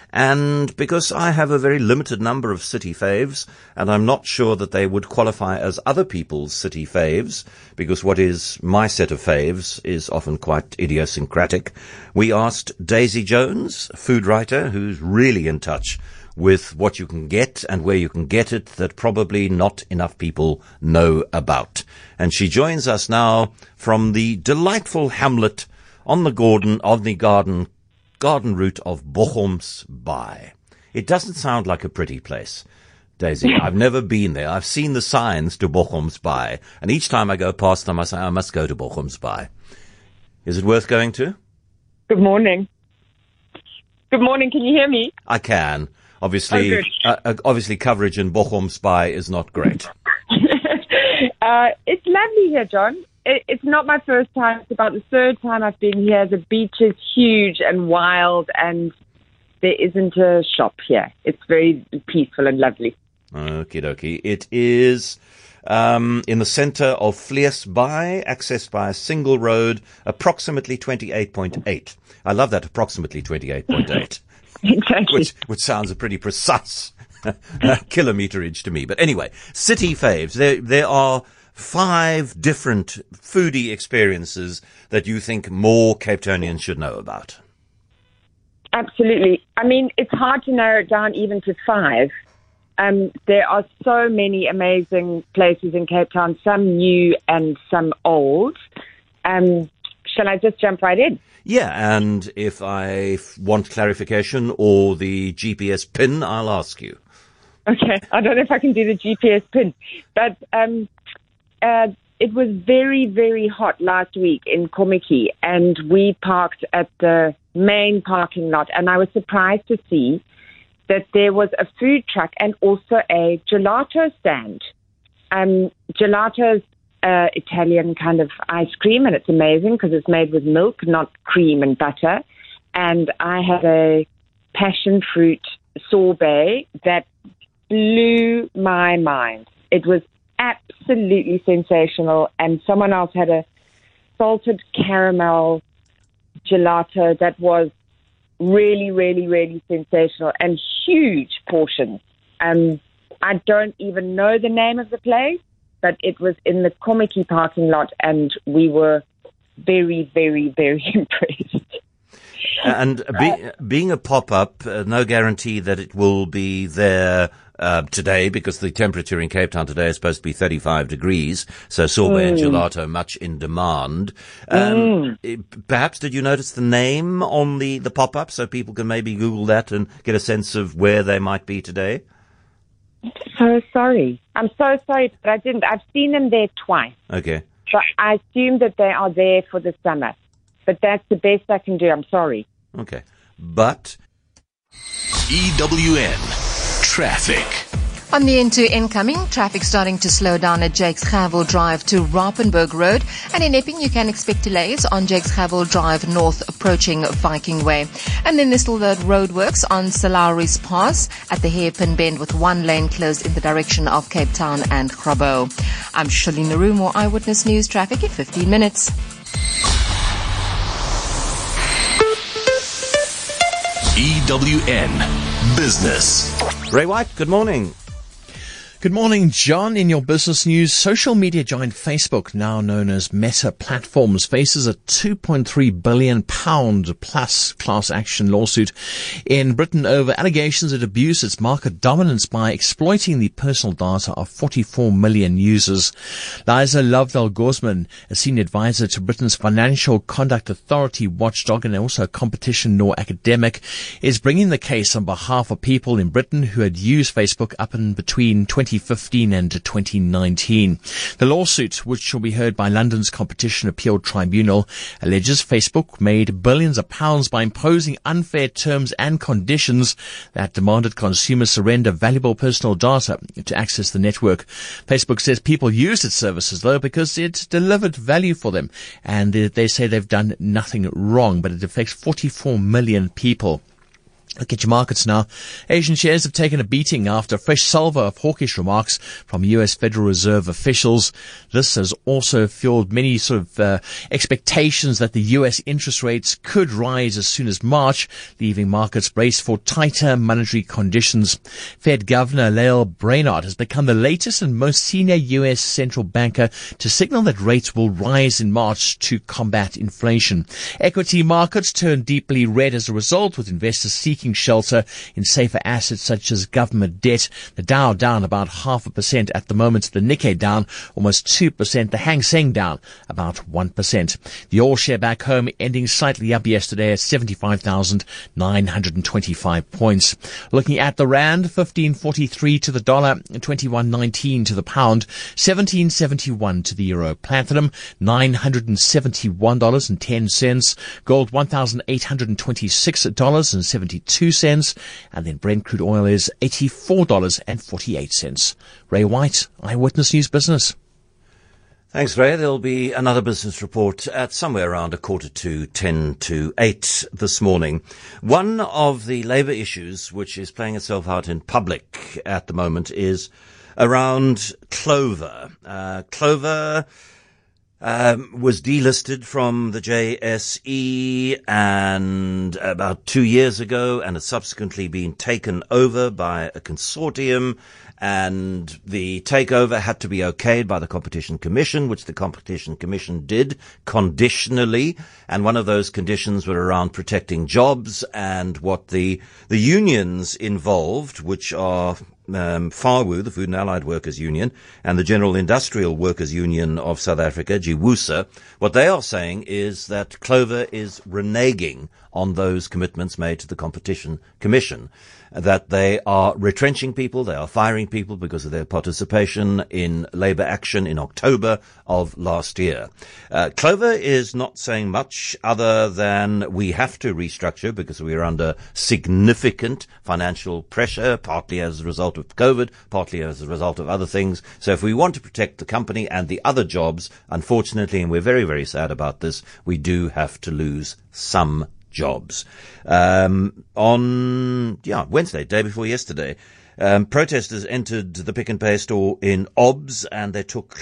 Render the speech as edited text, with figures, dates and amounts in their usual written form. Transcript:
And because I have a very limited number of city faves, and I'm not sure that they would qualify as other people's city faves, because what is my set of faves is often quite idiosyncratic, we asked Daisy Jones, food writer, who's really in touch with what you can get and where you can get it that probably not enough people know about. And she joins us now from the delightful hamlet on the garden route of Bochumsbaai. It doesn't sound like a pretty place, Daisy. I've never been there. I've seen the signs to Bochumsbaai, and each time I go past them, I say, I must go to Bochumsbaai. Is it worth going to? Good morning. Good morning. Can you hear me? I can. Obviously, obviously coverage in Bochumsbaai is not great. It's lovely here, John. It's not my first time. It's about the third time I've been here. The beach is huge and wild, and there isn't a shop here. It's very peaceful and lovely. Okie dokie. It is in the center of Vleesbaai, accessed by a single road, approximately 28.8. I love that, approximately 28.8. Exactly. Which sounds a pretty precise kilometerage to me. But anyway, city faves. There are 5 different foodie experiences that you think more Cape Townians should know about. Absolutely. I mean, it's hard to narrow it down even to 5. There are so many amazing places in Cape Town, some new and some old. Shall I just jump right in? Yeah, and if I want clarification or the GPS pin, I'll ask you. Okay, I don't know if I can do the GPS pin, but it was very, very hot last week in Kommetjie, and we parked at the main parking lot, and I was surprised to see that there was a food truck and also a gelato stand. Gelato's Italian kind of ice cream, and it's amazing because it's made with milk, not cream and butter. And I had a passion fruit sorbet that blew my mind. It was absolutely sensational. And someone else had a salted caramel gelato that was really, really, really sensational and huge portions. I don't even know the name of the place, but it was in the Kommetjie parking lot, and we were very, very, very impressed. And being a pop-up, no guarantee that it will be there today, because the temperature in Cape Town today is supposed to be 35 degrees, so sorbet and gelato much in demand. Perhaps did you notice the name on the pop-up, so people can maybe Google that and get a sense of where they might be today? So sorry. I'm so sorry, but I didn't. I've seen them there twice. Okay. So I assume that they are there for the summer. But that's the best I can do. I'm sorry. Okay. But EWN Traffic. On the N2 incoming, traffic starting to slow down at Jakes Gerwel Drive to Rapenburg Road. And in Epping, you can expect delays on Jakes Gerwel Drive north approaching Viking Way. And then there's still the roadworks on Salaris Pass at the hairpin bend with one lane closed in the direction of Cape Town and Grabo. I'm Shalina Rumo, Eyewitness News Traffic in 15 minutes. EWN Business. Ray White, good morning. Good morning, John. In your business news, social media giant Facebook, now known as Meta Platforms, faces a £2.3 billion plus class action lawsuit in Britain over allegations it abused its market dominance by exploiting the personal data of 44 million users. Liza Lovedale-Gosman, a senior advisor to Britain's Financial Conduct Authority watchdog and also a competition law academic, is bringing the case on behalf of people in Britain who had used Facebook up and between 2015 and 2019. The lawsuit, which shall be heard by London's Competition Appeal Tribunal, alleges Facebook made billions of pounds by imposing unfair terms and conditions that demanded consumers surrender valuable personal data to access the network. Facebook says people used its services, though, because it delivered value for them, and they say they've done nothing wrong, but it affects 44 million people. Look at your markets now. Asian shares have taken a beating after a fresh salvo of hawkish remarks from U.S. Federal Reserve officials. This has also fueled many expectations that the U.S. interest rates could rise as soon as March, leaving markets braced for tighter monetary conditions. Fed Governor Lael Brainard has become the latest and most senior U.S. central banker to signal that rates will rise in March to combat inflation. Equity markets turned deeply red as a result, with investors seeking shelter in safer assets such as government debt. The Dow down about 0.5% at the moment. The Nikkei down almost 2%. The Hang Seng down about 1%. The all share back home ending slightly up yesterday at 75,925 points. Looking at the rand, 15.43 to the dollar, 21.19 to the pound, 17.71 to the euro. Platinum, $971.10. Gold, $1,826.72. And then Brent crude oil is $84.48. Ray White, Eyewitness News Business. Thanks, Ray. There'll be another business report at somewhere around 7:45 this morning. One of the labour issues which is playing itself out in public at the moment is around Clover. Clover was delisted from the JSE and about 2 years ago, and has subsequently been taken over by a consortium, and the takeover had to be okayed by the Competition Commission, which the Competition Commission did conditionally, and one of those conditions were around protecting jobs and what the unions involved, which are FAWU, the Food and Allied Workers Union, and the General Industrial Workers Union of South Africa, GWUSA, what they are saying is that Clover is reneging on those commitments made to the Competition Commission, that they are retrenching people, they are firing people because of their participation in labour action in October of last year. Clover is not saying much other than we have to restructure because we are under significant financial pressure, partly as a result of COVID, partly as a result of other things. So if we want to protect the company and the other jobs, unfortunately, and we're very, very sad about this, we do have to lose some jobs. On Wednesday, day before yesterday, protesters entered the Pick n Pay store in OBS and they took